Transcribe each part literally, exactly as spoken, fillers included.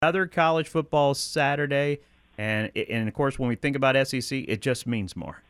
Other college football Saturday, and and of course, when we think about S E C, it just means more.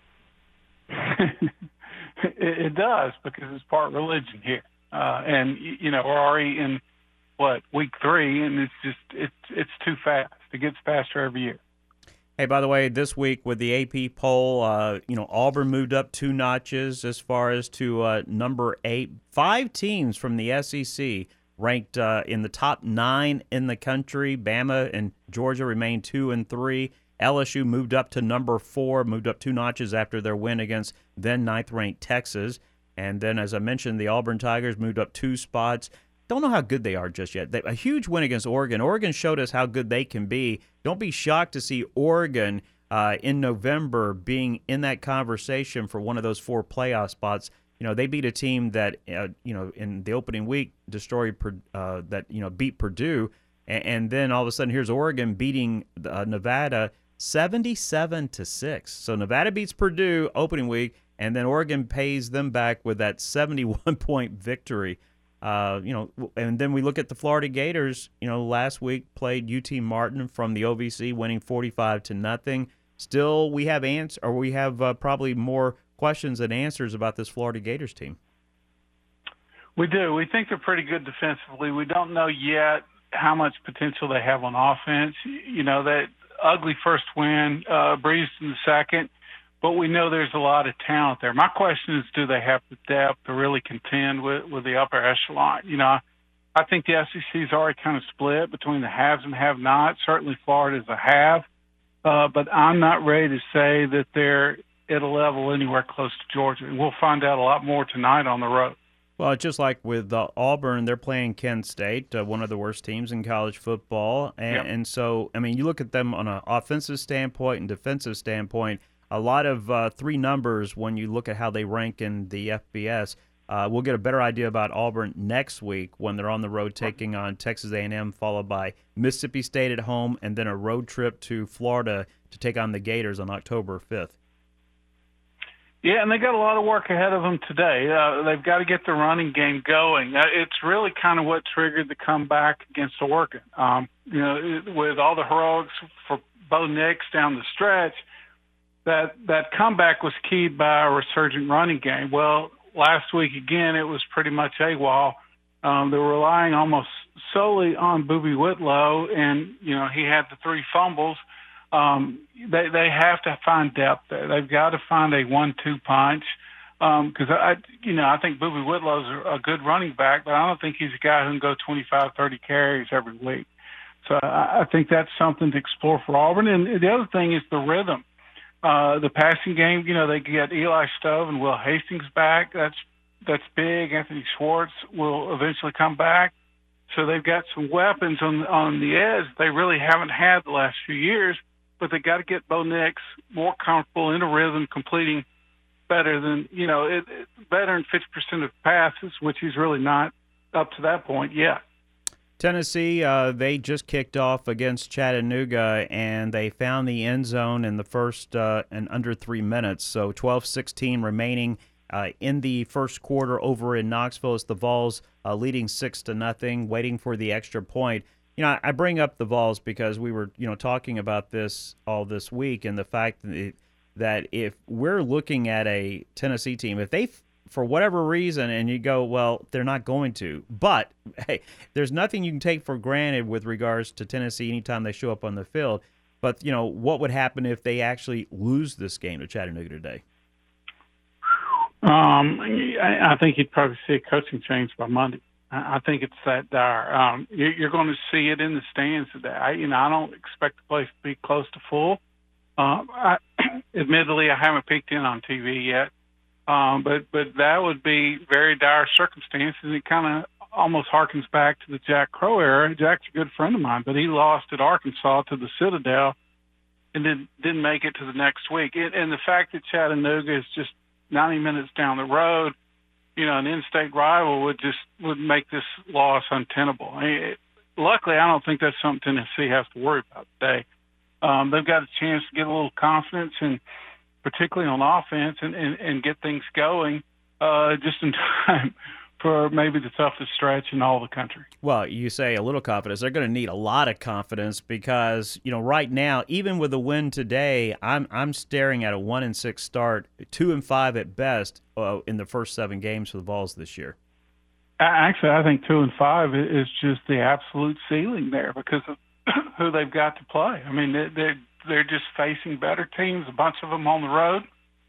it, it does, because it's part religion here, uh, and you know we're already in what week three, and it's just it's it's too fast. It gets faster every year. Hey, by the way, this week with the A P poll, uh, you know Auburn moved up two notches as far as to uh, number eight. Five teams from the S E C ranked uh, in the top nine in the country. Bama and Georgia remain two and three. L S U moved up to number four, moved up two notches after their win against then ninth-ranked Texas. And then, as I mentioned, the Auburn Tigers moved up two spots. Don't know how good they are just yet. They, a huge win against Oregon. Oregon showed us how good they can be. Don't be shocked to see Oregon uh, in November being in that conversation for one of those four playoff spots. You know, they beat a team that, uh, you know, in the opening week destroyed, uh, that, you know, beat Purdue. And, and then all of a sudden here's Oregon beating uh, Nevada seventy-seven to six. So Nevada beats Purdue opening week, and then Oregon pays them back with that seventy-one point victory. Uh, you know, and then we look at the Florida Gators. You know, last week played U T Martin from the O V C, winning forty-five to nothing. Still, we have ans- or we have uh, probably more questions than answers about this Florida Gators team. We do. We think they're pretty good defensively. We don't know yet how much potential they have on offense. You know, that ugly first win, uh, breezed in the second, but we know there's a lot of talent there. My question is, do they have the depth to really contend with, with the upper echelon? You know, I think the S E C is already kind of split between the haves and have-nots. Certainly Florida is a have, uh, but I'm not ready to say that they're at a level anywhere close to Georgia. And we'll find out a lot more tonight on the road. Well, just like with uh, Auburn, they're playing Kent State, uh, one of the worst teams in college football. And, yep. and so, I mean, you look at them on an offensive standpoint and defensive standpoint, a lot of uh, three numbers when you look at how they rank in the F B S. Uh, we'll get a better idea about Auburn next week when they're on the road taking on Texas A and M, followed by Mississippi State at home, and then a road trip to Florida to take on the Gators on October fifth. Yeah, and they got a lot of work ahead of them today. Uh, they've got to get the running game going. Uh, it's really kind of what triggered the comeback against Oregon. Um, you know, it, with all the heroics for Bo Nix down the stretch, that that comeback was keyed by a resurgent running game. Well, last week again, it was pretty much AWOL. Um, they were relying almost solely on Boobie Whitlow, and you know he had the three fumbles. Um, they they have to find depth there. They've got to find a one-two punch because um, I you know I think Boobie Whitlow's a, a good running back, but I don't think he's a guy who can go twenty-five, thirty carries every week. So I, I think that's something to explore for Auburn. And the other thing is the rhythm. Uh, the passing game, you know, they get Eli Stove and Will Hastings back. That's that's big. Anthony Schwartz will eventually come back. So they've got some weapons on on the edge they really haven't had the last few years. But they got to get Bo Nix more comfortable in a rhythm, completing better than you know, it, it, better than fifty percent of passes, which he's really not up to that point yet. Tennessee, uh, they just kicked off against Chattanooga, and they found the end zone in the first uh, and under three minutes. So twelve sixteen remaining uh, in the first quarter over in Knoxville. It's the Vols uh, leading six to nothing, waiting for the extra point. You know, I bring up the Vols because we were, you know, talking about this all this week, and the fact that, that if we're looking at a Tennessee team, if they, for whatever reason, and you go, well, they're not going to, but hey, there's nothing you can take for granted with regards to Tennessee anytime they show up on the field. But, you know, what would happen if they actually lose this game to Chattanooga today? Um, I, I think you'd probably see a coaching change by Monday. I think it's that dire. Um, you're going to see it in the stands today. I, you know, I don't expect the place to be close to full. Uh, I, admittedly, I haven't peeked in on T V yet, um, but but that would be very dire circumstances. And it kind of almost harkens back to the Jack Crow era. Jack's a good friend of mine, but he lost at Arkansas to the Citadel and didn't didn't make it to the next week. It, and the fact that Chattanooga is just ninety minutes down the road, you know, an in-state rival would just would make this loss untenable. I mean, it, luckily, I don't think that's something Tennessee has to worry about today. Um, they've got a chance to get a little confidence, and particularly on offense, and, and, and get things going uh, just in time for maybe the toughest stretch in all the country. Well, you say a little confidence. They're going to need a lot of confidence because, you know, right now, even with a win today, I'm I'm staring at a one and six start, two and five at best uh, in the first seven games for the Vols this year. Actually, I think two and five is just the absolute ceiling there because of who they've got to play. I mean, they're they're just facing better teams, a bunch of them on the road,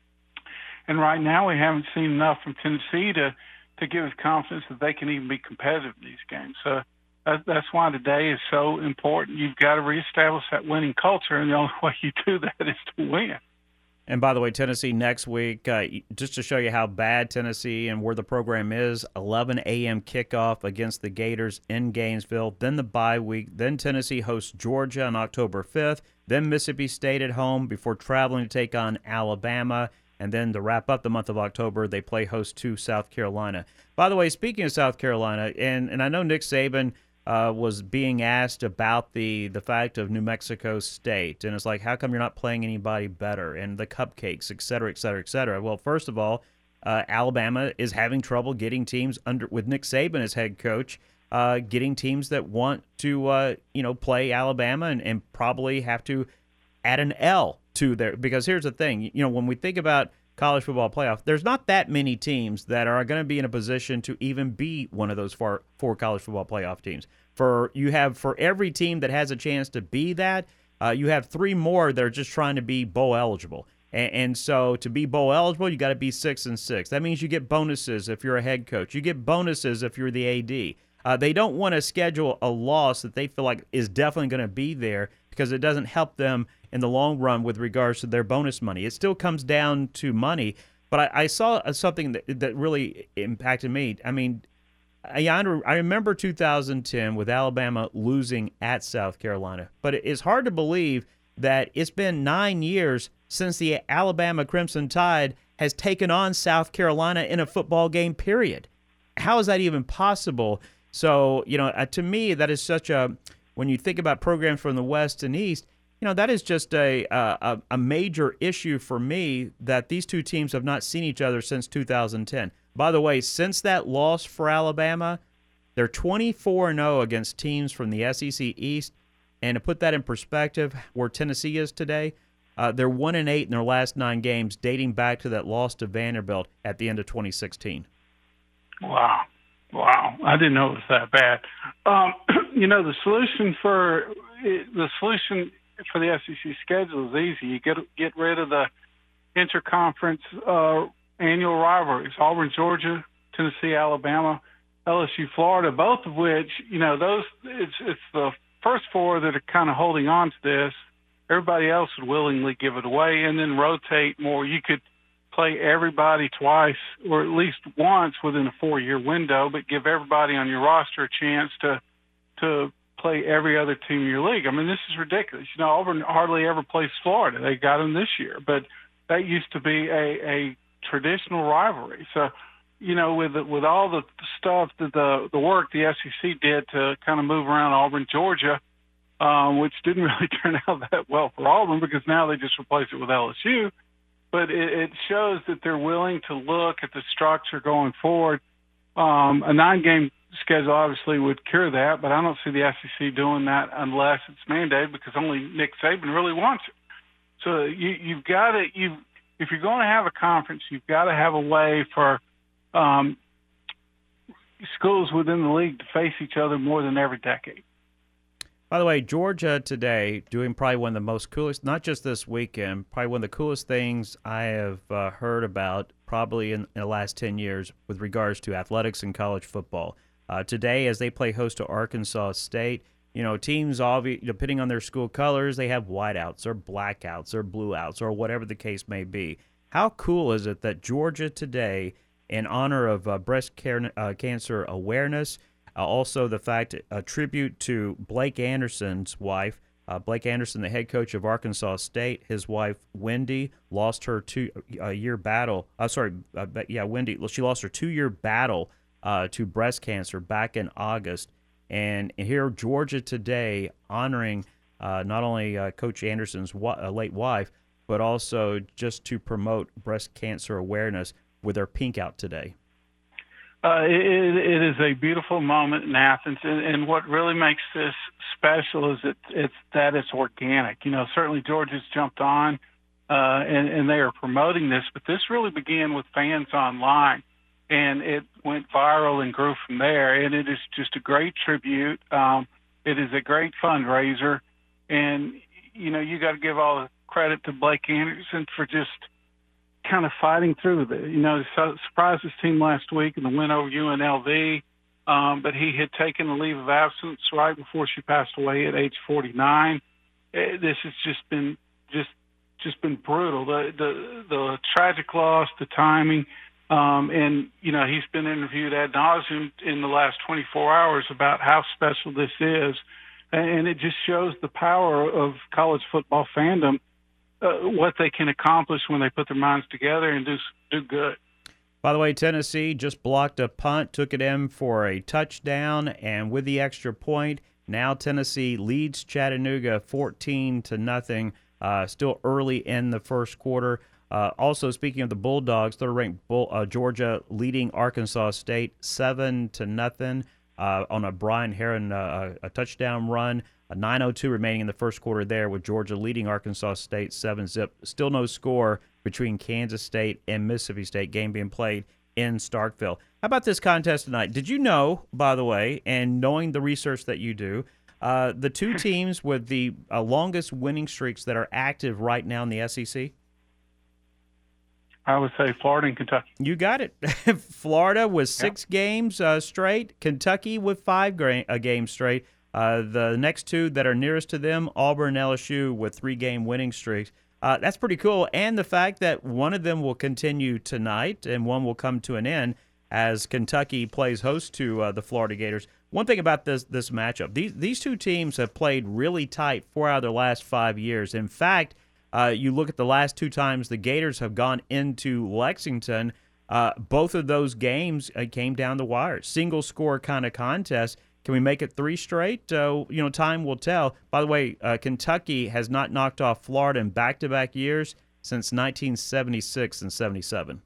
and right now we haven't seen enough from Tennessee to. to give us confidence that they can even be competitive in these games. So that, that's why today is so important. You've got to reestablish that winning culture, and the only way you do that is to win. And by the way, Tennessee next week, uh, just to show you how bad Tennessee and where the program is, eleven a.m. kickoff against the Gators in Gainesville, then the bye week, then Tennessee hosts Georgia on October fifth, then Mississippi State at home before traveling to take on Alabama. And then to wrap up the month of October, they play host to South Carolina. By the way, speaking of South Carolina, and, and I know Nick Saban uh, was being asked about the, the fact of New Mexico State. And it's like, how come you're not playing anybody better? And the cupcakes, et cetera, et cetera, et cetera. Well, first of all, uh, Alabama is having trouble getting teams under with Nick Saban as head coach, uh, getting teams that want to uh, you know play Alabama and, and probably have to add an L to there, because here's the thing, you know, when we think about college football playoff, there's not that many teams that are going to be in a position to even be one of those four, four college football playoff teams. For you have for every team that has a chance to be that, uh, you have three more that are just trying to be bowl eligible. And, and so to be bowl eligible, you got to be six and six. That means you get bonuses if you're a head coach. You get bonuses if you're the A D. Uh, they don't want to schedule a loss that they feel like is definitely going to be there because it doesn't help them in the long run with regards to their bonus money. It still comes down to money, but I, I saw something that, that really impacted me. I mean, I, I remember two thousand ten with Alabama losing at South Carolina, but it's hard to believe that it's been nine years since the Alabama Crimson Tide has taken on South Carolina in a football game, period. How is that even possible? So, you know, uh, to me, that is such a, when you think about programs from the West and East, you know, that is just a, a a major issue for me that these two teams have not seen each other since two thousand ten. By the way, since that loss for Alabama, they're twenty-four and oh against teams from the S E C East. And to put that in perspective, where Tennessee is today, uh, they're one and eight in their last nine games, dating back to that loss to Vanderbilt at the end of twenty sixteen. Wow. Wow. I didn't know it was that bad. Um, you know, the solution for the solution for the S E C schedule is easy. You get get rid of the interconference uh, annual rivalries: Auburn, Georgia, Tennessee, Alabama, L S U, Florida. Both of which, you know, those it's it's the first four that are kind of holding on to this. Everybody else would willingly give it away and then rotate more. You could play everybody twice or at least once within a four-year window, but give everybody on your roster a chance to to play every other team in your league. I mean, this is ridiculous. You know, Auburn hardly ever plays Florida. They got them this year, but that used to be a, a traditional rivalry. So, you know, with with all the stuff that the the work the S E C did to kind of move around Auburn, Georgia, um, which didn't really turn out that well for Auburn because now they just replace it with L S U. But it, it shows that they're willing to look at the structure going forward. Um, a nine-game schedule obviously would cure that, but I don't see the S E C doing that unless it's mandated because only Nick Saban really wants it. So you, you've got to, you if you're going to have a conference, you've got to have a way for um, schools within the league to face each other more than every decade. By the way, Georgia today doing probably one of the most coolest, not just this weekend, probably one of the coolest things I have uh, heard about probably in, in the last ten years with regards to athletics and college football. Uh, today, as they play host to Arkansas State, you know, teams, obvi- depending on their school colors, they have whiteouts or blackouts or blueouts or whatever the case may be. How cool is it that Georgia today, in honor of uh, breast care, uh, cancer awareness, Uh, also, the fact, a tribute to Blake Anderson's wife, uh, Blake Anderson, the head coach of Arkansas State. His wife, Wendy, lost her two-year battle. Uh, sorry, uh, yeah, Wendy. She lost her two-year battle uh, to breast cancer back in August. And, and here, Georgia today, honoring uh, not only uh, Coach Anderson's wa- uh, late wife, but also just to promote breast cancer awareness with their Pink Out today. Uh, it, it is a beautiful moment in Athens, and, and what really makes this special is it, it's that it's organic. You know, certainly Georgia's jumped on, uh, and, and they are promoting this, but this really began with fans online, and it went viral and grew from there. And it is just a great tribute. Um, it is a great fundraiser, and you know, you got to give all the credit to Blake Anderson for just kind of fighting through the, you know, so surprised his team last week in the win over U N L V, um, but he had taken a leave of absence right before she passed away at age forty-nine. Uh, This has just been just just been brutal. The the the tragic loss, the timing, um, and you know, he's been interviewed ad nauseum in the last twenty-four hours about how special this is, and it just shows the power of college football fandom. Uh, what they can accomplish when they put their minds together and do do good. By the way, Tennessee just blocked a punt, took it in for a touchdown, and with the extra point, now Tennessee leads Chattanooga fourteen to nothing. Uh, still early in the first quarter. Uh, also, speaking of the Bulldogs, third-ranked Bull, uh, Georgia leading Arkansas State seven to nothing uh, on a Brian Heron uh, a touchdown run. A nine oh two remaining in the first quarter there, with Georgia leading Arkansas State seven zip. Still no score between Kansas State and Mississippi State, game being played in Starkville. How about this contest tonight? Did you know, by the way, and knowing the research that you do, uh, the two teams with the uh, longest winning streaks that are active right now in the S E C? I would say Florida and Kentucky. You got it. Florida with six yeah. games uh, straight, Kentucky with five gra- uh, games straight. Uh, the next two that are nearest to them, Auburn and L S U, with three-game winning streaks. Uh, that's pretty cool. And the fact that one of them will continue tonight and one will come to an end as Kentucky plays host to uh, the Florida Gators. One thing about this this matchup, these, these two teams have played really tight four out of their last five years. In fact, uh, you look at the last two times the Gators have gone into Lexington, uh, both of those games uh, came down the wire. Single-score kind of contest. Can we make it three straight? Uh, you know, time will tell. By the way, uh, Kentucky has not knocked off Florida in back-to-back years since nineteen seventy-six and seventy-seven.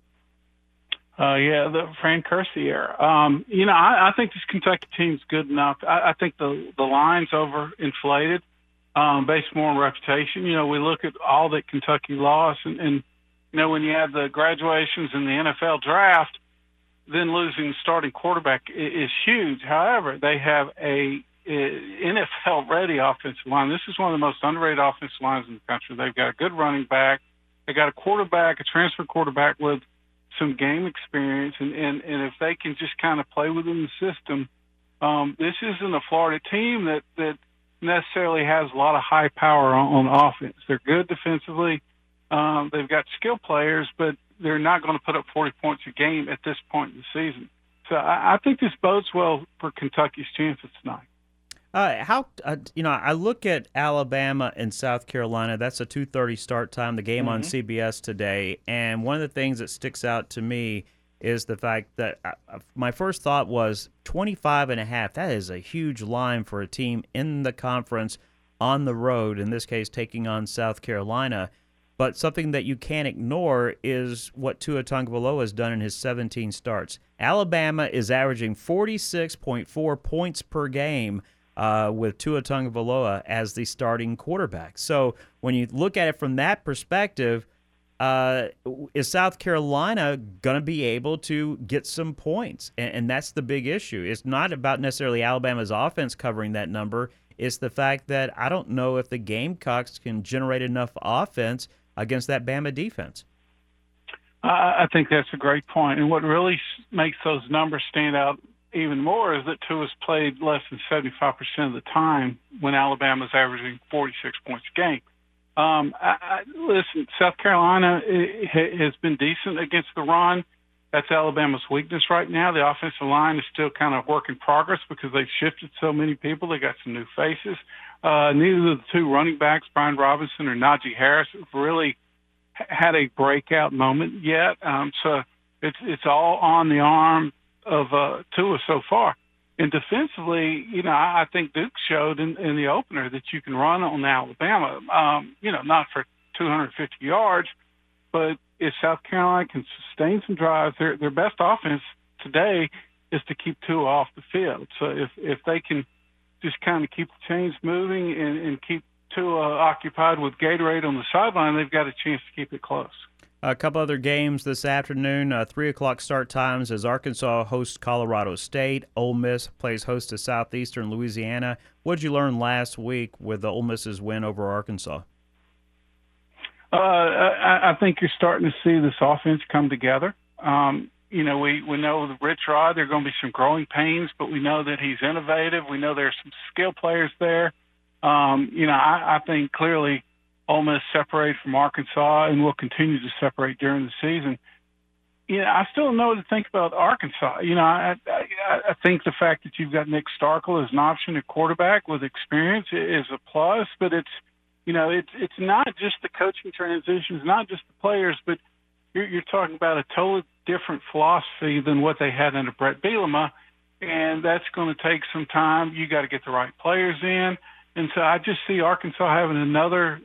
Uh, yeah, the Fran Kersey era. Um, you know, I, I think this Kentucky team's good enough. I, I think the the line's overinflated, um, based more on reputation. You know, we look at all that Kentucky lost, and, and you know, when you have the graduations in the N F L draft, then losing the starting quarterback is huge. However, they have a N F L-ready offensive line. This is one of the most underrated offensive lines in the country. They've got a good running back. They got a quarterback, a transfer quarterback with some game experience, and, and, and if they can just kind of play within the system, um, this isn't a Florida team that, that necessarily has a lot of high power on, on offense. They're good defensively. Um, they've got skill players, but they're not going to put up forty points a game at this point in the season. So I, I think this bodes well for Kentucky's chances tonight. Uh, how uh, you know? I look at Alabama and South Carolina. That's a two thirty start time. The game mm-hmm. on C B S today, and one of the things that sticks out to me is the fact that I, my first thought was twenty-five and a half. That is a huge line for a team in the conference on the road. In this case, taking on South Carolina. But something that you can't ignore is what Tua Tagovailoa has done in his seventeen starts. Alabama is averaging forty-six point four points per game uh, with Tua Tagovailoa as the starting quarterback. So when you look at it from that perspective, uh, is South Carolina going to be able to get some points? And, and that's the big issue. It's not about necessarily Alabama's offense covering that number. It's the fact that I don't know if the Gamecocks can generate enough offense against that Bama defense. I think that's a great point. And what really makes those numbers stand out even more is that Tua's played less than seventy-five percent of the time when Alabama's averaging forty-six points a game. Um, I, I, listen, South Carolina has been decent against the run. That's Alabama's weakness right now. The offensive line is still kind of work in progress because they've shifted so many people. They got some new faces. Uh, neither of the two running backs, Brian Robinson or Najee Harris, have really had a breakout moment yet. Um, so it's it's all on the arm of uh, Tua so far. And defensively, you know, I, I think Duke showed in, in the opener that you can run on Alabama. Um, you know, not for two hundred fifty yards, but if South Carolina can sustain some drives, their their best offense today is to keep Tua off the field. So if if they can just kind of keep the chains moving and, and keep Tua occupied with Gatorade on the sideline, they've got a chance to keep it close. A couple other games this afternoon, uh, three o'clock start times as Arkansas hosts Colorado State. Ole Miss plays host to Southeastern Louisiana. What did you learn last week with the Ole Miss's win over Arkansas? Uh, I, I think you're starting to see this offense come together. Um, you know, we, we know with Rich Rod there are going to be some growing pains, but we know that he's innovative. We know there's some skill players there. Um, you know, I, I think clearly Ole Miss separated from Arkansas and will continue to separate during the season. You know, I still don't know what to think about Arkansas. You know, I, I, I think the fact that you've got Nick Starkel as an option at quarterback with experience is a plus, but it's, you know, it's it's not just the coaching transitions, not just the players, but you're, you're talking about a totally different philosophy than what they had under Brett Bielema, and that's going to take some time. You got to get the right players in, and so I just see Arkansas having another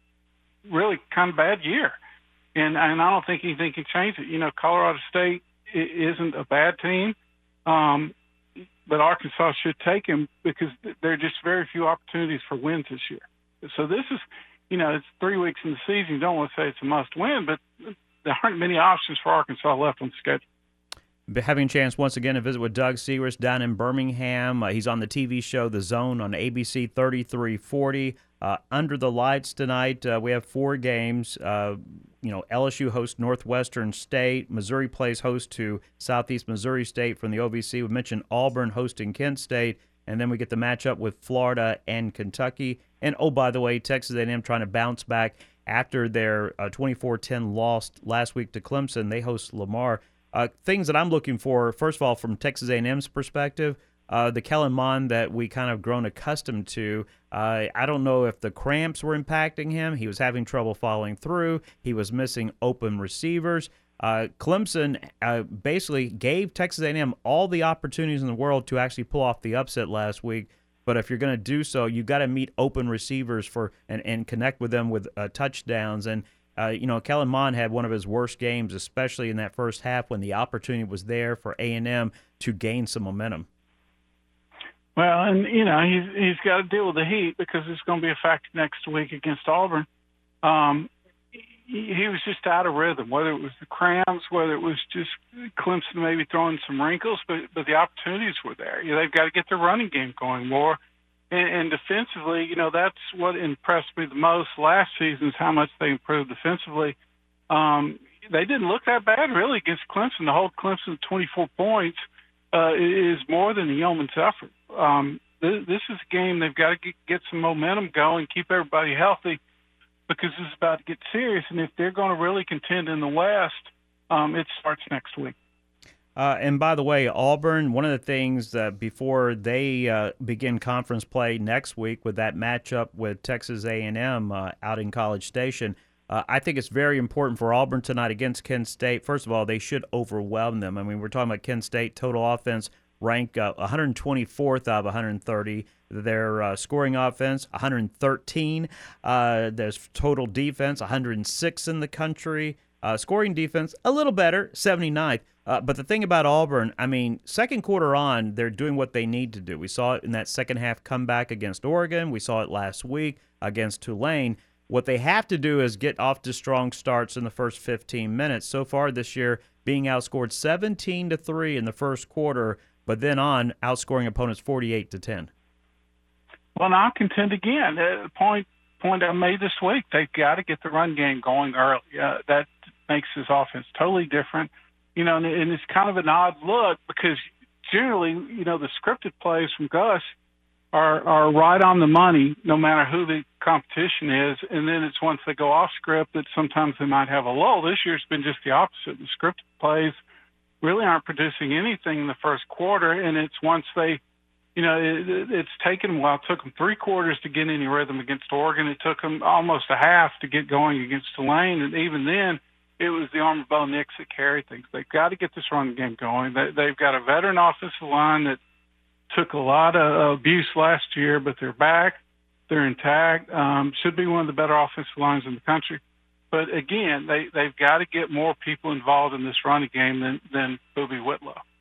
really kind of bad year, and and I don't think anything can change it. You know, Colorado State isn't a bad team, um, but Arkansas should take him because there are just very few opportunities for wins this year. So this is, you know, it's three weeks in the season. You don't want to say it's a must-win, but there aren't many options for Arkansas left on the schedule. Having a chance once again to visit with Doug Segrist down in Birmingham. Uh, he's on the T V show The Zone on A B C thirty-three forty. Uh, under the lights tonight, uh, we have four games. Uh, you know, L S U hosts Northwestern State. Missouri plays host to Southeast Missouri State from the O V C. We mentioned Auburn hosting Kent State. And then we get the matchup with Florida and Kentucky. And, oh, by the way, Texas A and M trying to bounce back after their uh, twenty-four ten loss last week to Clemson. They host Lamar. Uh, things that I'm looking for, first of all, from Texas A and M's perspective, uh, the Kellen Mond that we kind of grown accustomed to. Uh, I don't know if the cramps were impacting him. He was having trouble following through. He was missing open receivers. Uh, Clemson uh, basically gave Texas A and M all the opportunities in the world to actually pull off the upset last week. But if you're going to do so, you got to meet open receivers for and, and connect with them with uh, touchdowns. And uh, you know, Kellen Mond had one of his worst games, especially in that first half when the opportunity was there for A and M to gain some momentum. Well, and you know he's he's got to deal with the heat because it's going to be a factor next week against Auburn. Um, He was just out of rhythm, whether it was the cramps, whether it was just Clemson maybe throwing some wrinkles, but but the opportunities were there. You know, they've got to get their running game going more. And, and defensively, you know, that's what impressed me the most last season is how much they improved defensively. Um, they didn't look that bad, really, against Clemson. To hold Clemson to twenty-four points uh, is more than a yeoman's effort. Um, this, this is a game they've got to get, get some momentum going, keep everybody healthy, because this is about to get serious, and if they're going to really contend in the West, um, it starts next week. Uh, and by the way, Auburn, one of the things that before they uh, begin conference play next week with that matchup with Texas A and M uh, out in College Station, uh, I think it's very important for Auburn tonight against Kent State. First of all, they should overwhelm them. I mean, we're talking about Kent State total offense ranked uh, one hundred twenty-fourth out of one hundred thirty. Their uh, scoring offense, one hundred thirteen. Uh, there's total defense, one hundred six in the country. Uh, scoring defense, a little better, seventy-ninth. Uh, but the thing about Auburn, I mean, second quarter on, they're doing what they need to do. We saw it in that second half comeback against Oregon. We saw it last week against Tulane. What they have to do is get off to strong starts in the first fifteen minutes. So far this year, being outscored seventeen to three in the first quarter, but then on, outscoring opponents forty-eight to ten. Well, and I'll contend again. The point point I made this week, they've got to get the run game going early. Uh, that makes this offense totally different. You know, and, and it's kind of an odd look because generally, you know, the scripted plays from Gus are are right on the money no matter who the competition is. And then it's once they go off script that sometimes they might have a lull. This year's been just the opposite. The scripted plays really aren't producing anything in the first quarter, and it's once they – You know, it, it's taken a while. It took them three quarters to get any rhythm against Oregon. It took them almost a half to get going against Tulane. And even then, it was the arm of Bo Nix that carried things. They've got to get this run game going. They, they've got a veteran offensive line that took a lot of abuse last year, but they're back. They're intact. Um, should be one of the better offensive lines in the country. But, again, they, they've got to get more people involved in this running game than, than Boobie Whitlow.